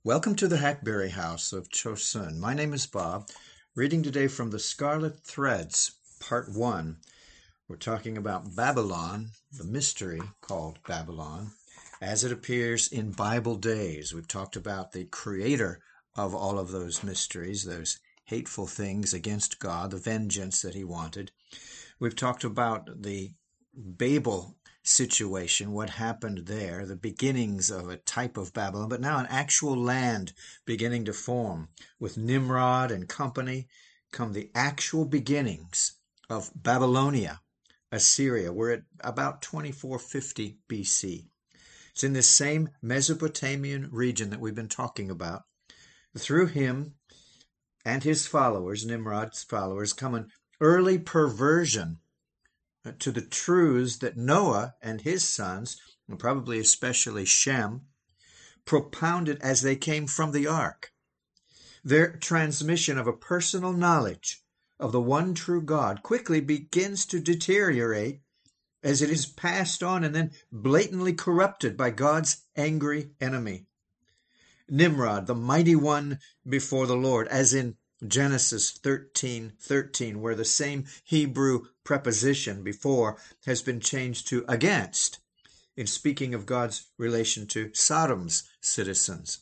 Welcome to the Hackberry House of Chosun. My name is Bob, reading today from the Scarlet Threads, Part 1. We're talking about Babylon, the mystery called Babylon, as it appears in Bible days. We've talked about the creator of all of those mysteries, those hateful things against God, the vengeance that he wanted. We've talked about the Babel situation, what happened there, the beginnings of a type of Babylon, but now an actual land beginning to form. With Nimrod and company come the actual beginnings of Babylonia, Assyria. We're at about 2450 BC. It's in this same Mesopotamian region that we've been talking about. Through him and his followers, Nimrod's followers, come an early perversion to the truths that Noah and his sons, and probably especially Shem, propounded as they came from the ark. Their transmission of a personal knowledge of the one true God quickly begins to deteriorate as it is passed on and then blatantly corrupted by God's angry enemy. Nimrod, the mighty one before the Lord, as in Genesis 13:13, where the same Hebrew preposition before has been changed to against in speaking of God's relation to Sodom's citizens.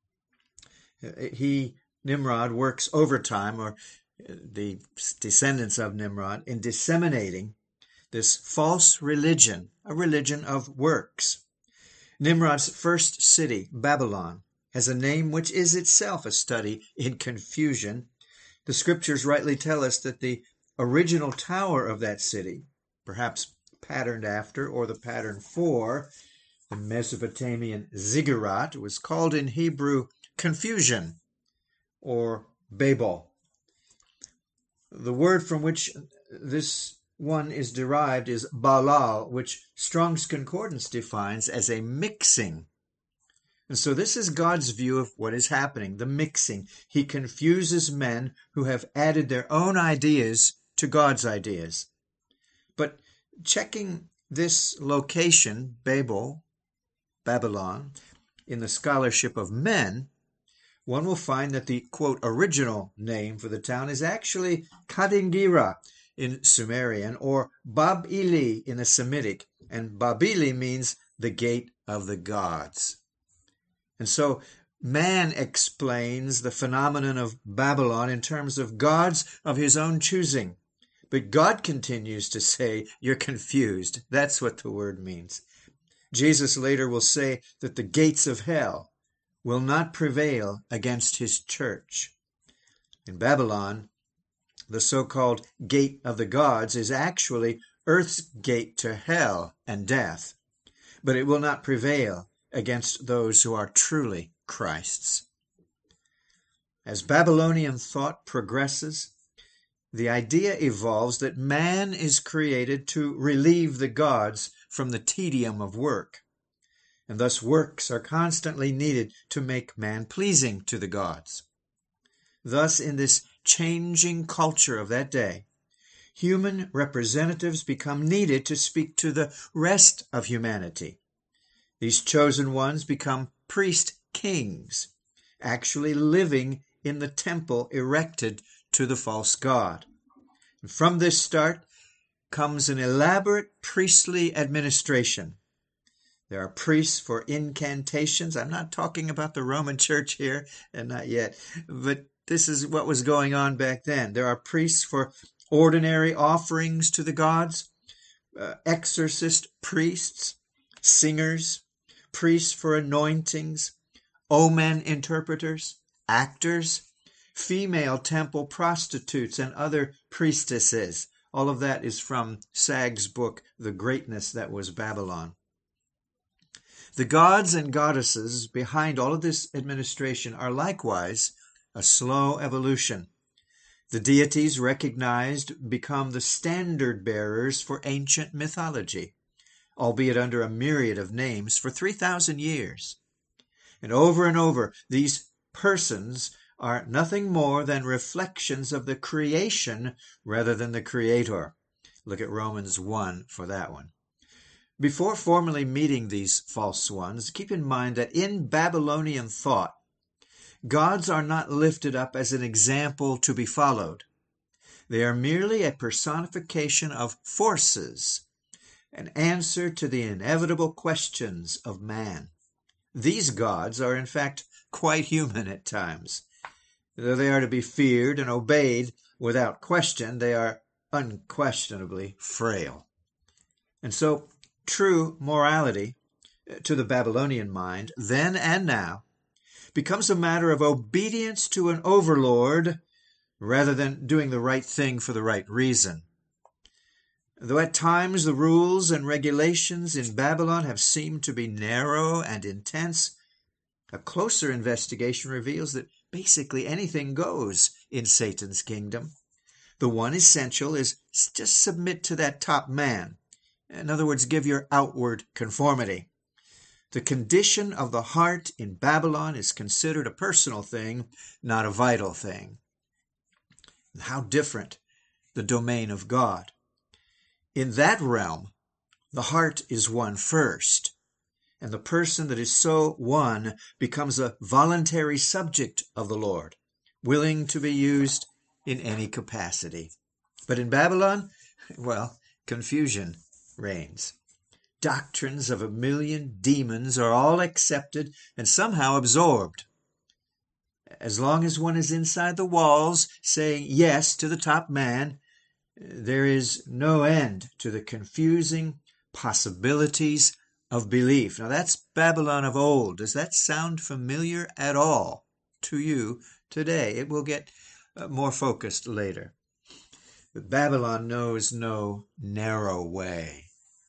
Nimrod, works overtime, or the descendants of Nimrod, in disseminating this false religion, a religion of works. Nimrod's first city, Babylon, has a name which is itself a study in confusion. The scriptures rightly tell us that the original tower of that city, perhaps patterned after or the pattern for the Mesopotamian ziggurat, was called in Hebrew confusion or Babel. The word from which this one is derived is balal, which Strong's Concordance defines as a mixing. And so this is God's view of what is happening, the mixing. He confuses men who have added their own ideas to God's ideas. But checking this location, Babylon, in the scholarship of men, one will find that the, quote, original name for the town is actually Kadingira in Sumerian, or Bab-ili in the Semitic, and Babili means the gate of the gods. And so man explains the phenomenon of Babylon in terms of gods of his own choosing. But God continues to say, you're confused. That's what the word means. Jesus later will say that the gates of hell will not prevail against his church. In Babylon, the so-called gate of the gods is actually earth's gate to hell and death, but it will not prevail against those who are truly Christ's. As Babylonian thought progresses, the idea evolves that man is created to relieve the gods from the tedium of work, and thus works are constantly needed to make man pleasing to the gods. Thus, in this changing culture of that day, human representatives become needed to speak to the rest of humanity. These chosen ones become priest kings, actually living in the temple erected to the false god. And from this start comes an elaborate priestly administration. There are priests for incantations. I'm not talking about the Roman Church here, and not yet, but this is what was going on back then. There are priests for ordinary offerings to the gods, exorcist priests, singers, priests for anointings, omen interpreters, actors, female temple prostitutes, and other priestesses. All of that is from Sagg's book, The Greatness That Was Babylon. The gods and goddesses behind all of this administration are likewise a slow evolution. The deities recognized become the standard bearers for ancient mythology, albeit under a myriad of names, for 3,000 years. And over, these persons are nothing more than reflections of the creation rather than the creator. Look at Romans 1 for that one. Before formally meeting these false ones, keep in mind that in Babylonian thought, Gods are not lifted up as an example to be followed. They are merely a personification of forces, an answer to the inevitable questions of man. These gods are in fact quite human at times. Though they are to be feared and obeyed without question, they are unquestionably frail. And so true morality, to the Babylonian mind, then and now, becomes a matter of obedience to an overlord rather than doing the right thing for the right reason. Though at times the rules and regulations in Babylon have seemed to be narrow and intense, a closer investigation reveals that basically anything goes in Satan's kingdom. The one essential is just submit to that top man. In other words, give your outward conformity. The condition of the heart in Babylon is considered a personal thing, not a vital thing. How different the domain of God. In that realm, the heart is won first, and the person that is so won becomes a voluntary subject of the Lord, willing to be used in any capacity. But in Babylon, well, confusion reigns. Doctrines of a million demons are all accepted and somehow absorbed. As long as one is inside the walls saying yes to the top man, there is no end to the confusing possibilities of belief. Now that's Babylon of old. Does that sound familiar at all to you today? It will get more focused later. But Babylon knows no narrow way.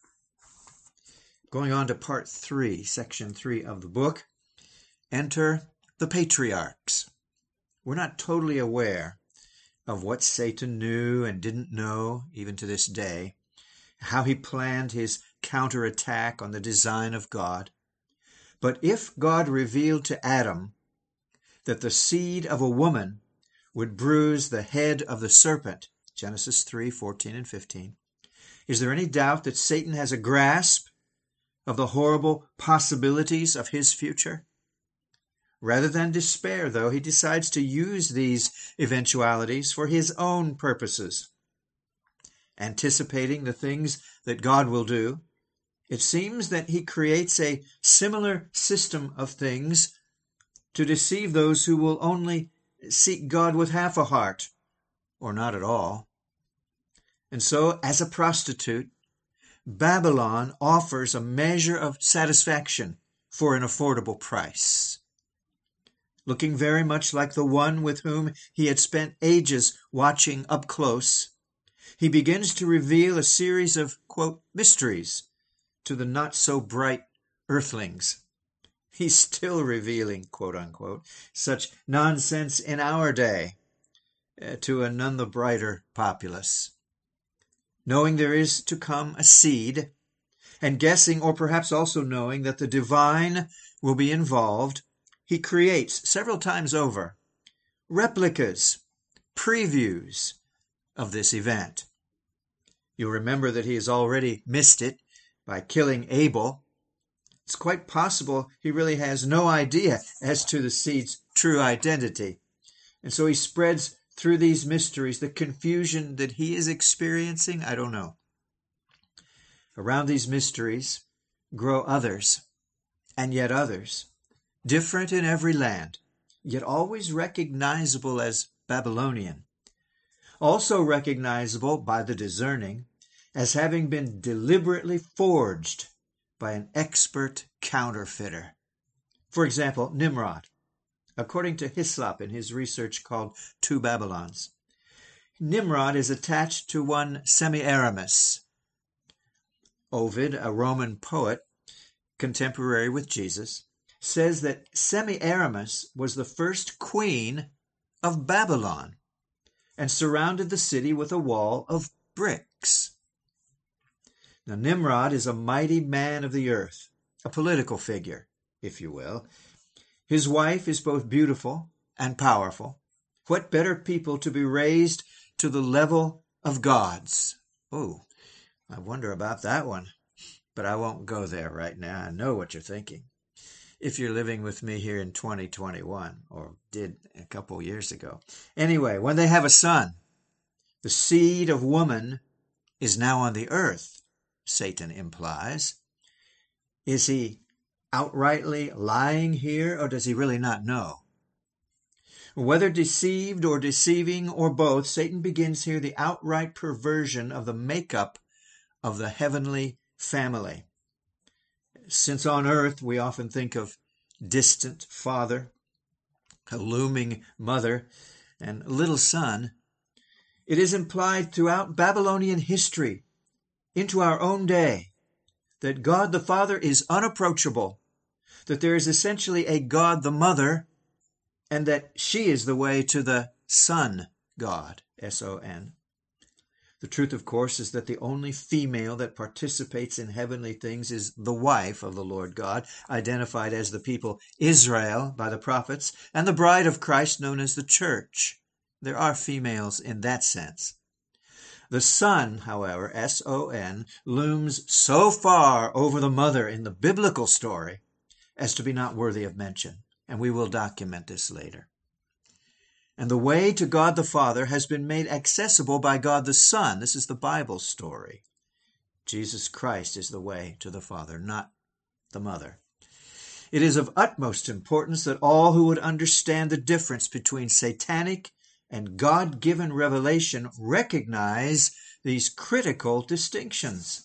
Going on to part 3, section 3 of the book, enter the patriarchs. We're not totally aware of what Satan knew and didn't know, even to this day, how he planned his counterattack on the design of God. But if God revealed to Adam that the seed of a woman would bruise the head of the serpent, Genesis 3:14 and 15, is there any doubt that Satan has a grasp of the horrible possibilities of his future? Rather than despair, though, he decides to use these eventualities for his own purposes. Anticipating the things that God will do, it seems that he creates a similar system of things to deceive those who will only seek God with half a heart, or not at all. And so, as a prostitute, Babylon offers a measure of satisfaction for an affordable price. Looking very much like the one with whom he had spent ages watching up close, he begins to reveal a series of, quote, mysteries to the not-so-bright earthlings. He's still revealing, quote unquote, such nonsense in our day to a none the brighter populace. Knowing there is to come a seed, and guessing or perhaps also knowing that the divine will be involved, he creates several times over replicas, previews of this event. You'll remember that he has already missed it by killing Abel. It's quite possible he really has no idea as to the seed's true identity. And so he spreads through these mysteries the confusion that he is experiencing. I don't know. Around these mysteries grow others, and yet others, different in every land, yet always recognizable as Babylonian. Also recognizable by the discerning as having been deliberately forged by an expert counterfeiter. For example, Nimrod, according to Hislop in his research called Two Babylons. Nimrod is attached to one Semiramis. Ovid, a Roman poet contemporary with Jesus, says that Semiramis was the first queen of Babylon and surrounded the city with a wall of bricks. Now, Nimrod is a mighty man of the earth, a political figure, if you will. His wife is both beautiful and powerful. What better people to be raised to the level of gods? Oh, I wonder about that one, but I won't go there right now. I know what you're thinking. if you're living with me here in 2021, or did a couple years ago. Anyway, when they have a son, the seed of woman is now on the earth, Satan implies. Is he outrightly lying here, or does he really not know? Whether deceived or deceiving or both, Satan begins here the outright perversion of the makeup of the heavenly family. Since on earth we often think of distant father, a looming mother, and little son, it is implied throughout Babylonian history, into our own day, that God the Father is unapproachable, that there is essentially a God the Mother, and that she is the way to the Son God, S-O-N. The truth, of course, is that the only female that participates in heavenly things is the wife of the Lord God, identified as the people Israel by the prophets, and the bride of Christ known as the church. There are females in that sense. The Son, however, S-O-N, looms so far over the mother in the biblical story as to be not worthy of mention, and we will document this later. And the way to God the Father has been made accessible by God the Son. This is the Bible story. Jesus Christ is the way to the Father, not the mother. It is of utmost importance that all who would understand the difference between satanic and God-given revelation recognize these critical distinctions.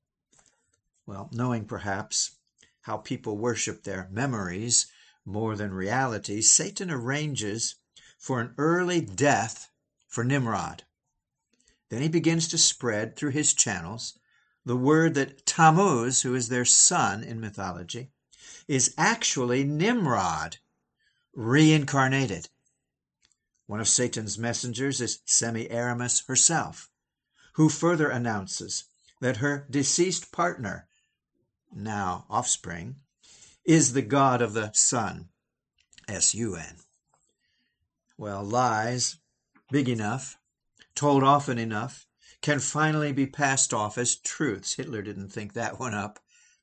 Well, knowing perhaps how people worship their memories more than reality, Satan arranges for an early death for Nimrod. Then he begins to spread through his channels the word that Tammuz, who is their son in mythology, is actually Nimrod, reincarnated. One of Satan's messengers is Semiramis herself, who further announces that her deceased partner, now offspring, is the god of the sun, S-U-N. Well, lies big enough, told often enough, can finally be passed off as truths. Hitler didn't think that one up.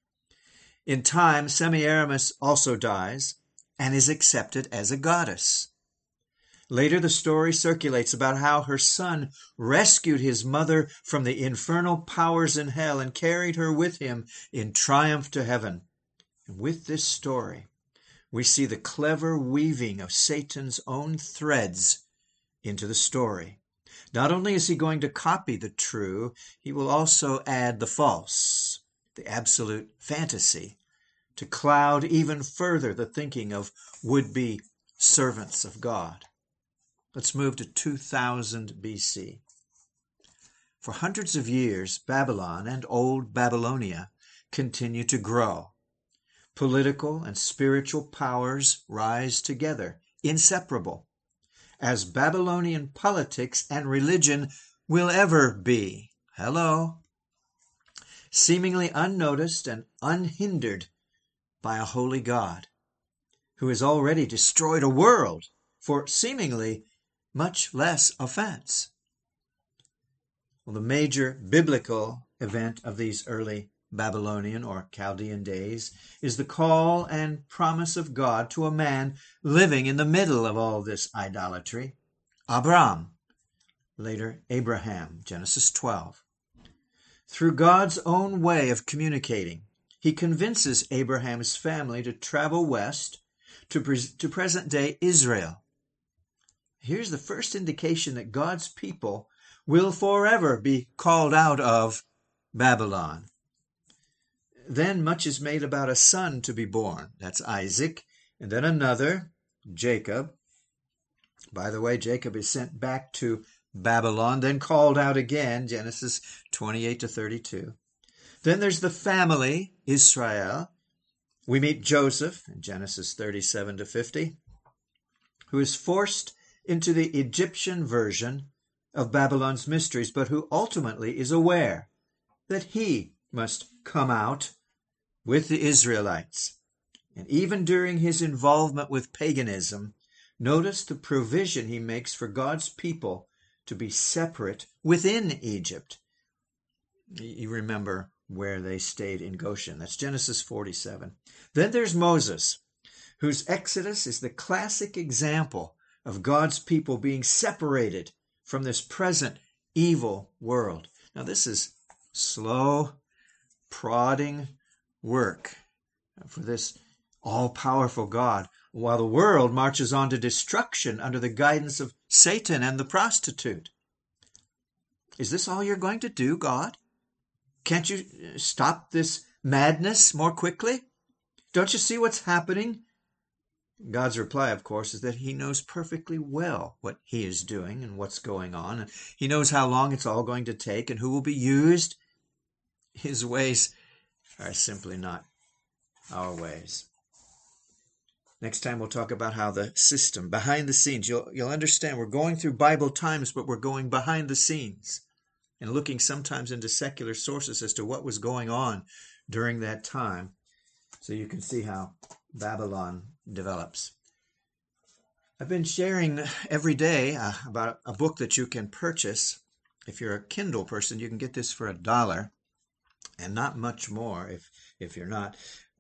In time, Semiramis also dies and is accepted as a goddess. Later, the story circulates about how her son rescued his mother from the infernal powers in hell and carried her with him in triumph to heaven. And with this story, we see the clever weaving of Satan's own threads into the story. Not only is he going to copy the true, he will also add the false, the absolute fantasy, to cloud even further the thinking of would-be servants of God. Let's move to 2000 BC. For hundreds of years, Babylon and Old Babylonia continue to grow. Political and spiritual powers rise together, inseparable, as Babylonian politics and religion will ever be. Hello. Seemingly unnoticed and unhindered by a holy God, who has already destroyed a world for seemingly much less offense. Well, the major biblical event of these early Babylonian or Chaldean days is the call and promise of God to a man living in the middle of all this idolatry, Abram, later Abraham, Genesis 12. Through God's own way of communicating, he convinces Abraham's family to travel west to present-day Israel. Here's the first indication that God's people will forever be called out of Babylon. Then much is made about a son to be born. That's Isaac. And then another, Jacob. By the way, Jacob is sent back to Babylon, then called out again, Genesis 28 to 32. Then there's the family, Israel. We meet Joseph in Genesis 37 to 50, who is forced into the Egyptian version of Babylon's mysteries, but who ultimately is aware that he must come out with the Israelites. And even during his involvement with paganism, notice the provision he makes for God's people to be separate within Egypt. You remember where they stayed in Goshen. That's Genesis 47. Then there's Moses, whose Exodus is the classic example of God's people being separated from this present evil world. Now, this is slow, prodding work for this all-powerful God, while the world marches on to destruction under the guidance of Satan and the prostitute. Is this all you're going to do, God? Can't you stop this madness more quickly? Don't you see what's happening? God's reply, of course, is that he knows perfectly well what he is doing and what's going on. And he knows how long it's all going to take and who will be used. His ways are simply not our ways. Next time we'll talk about how the system, behind the scenes, you'll understand we're going through Bible times, but we're going behind the scenes and looking sometimes into secular sources as to what was going on during that time, so you can see how Babylon develops. I've been sharing every day about a book that you can purchase. If you're a Kindle person, you can get this for $1 and not much more if you're not.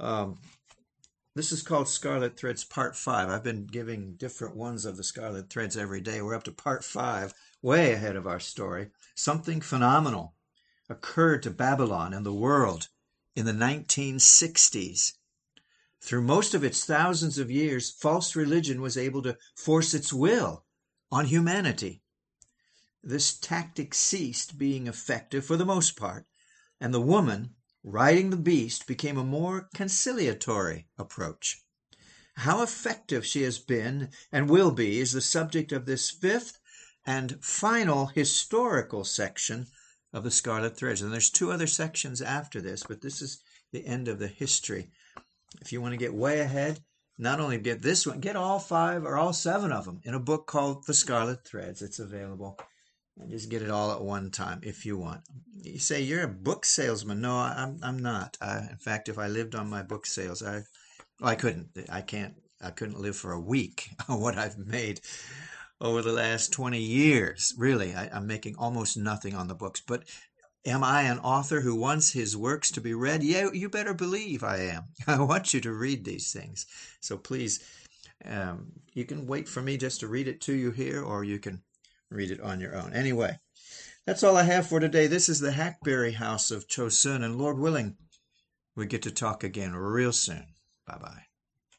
This is called Scarlet Threads Part 5. I've been giving different ones of the Scarlet Threads every day. We're up to Part 5, way ahead of our story. Something phenomenal occurred to Babylon and the world in the 1960s. Through most of its thousands of years, false religion was able to force its will on humanity. This tactic ceased being effective for the most part, and the woman riding the beast became a more conciliatory approach. How effective she has been and will be is the subject of this fifth and final historical section of the Scarlet Threads. And there's 2 other sections after this, but this is the end of the history. If you want to get way ahead, not only get this one, get all 5 or all 7 of them in a book called The Scarlet Threads. It's available. And just get it all at one time if you want. You say, you're a book salesman. No, I'm not. In fact, if I lived on my book sales, I couldn't live for a week on what I've made over the last 20 years. Really, I'm making almost nothing on the books. But am I an author who wants his works to be read? Yeah, you better believe I am. I want you to read these things. So please, you can wait for me just to read it to you here, or you can read it on your own. Anyway, that's all I have for today. This is the Hackberry House of Chosun, and Lord willing, we get to talk again real soon. Bye-bye.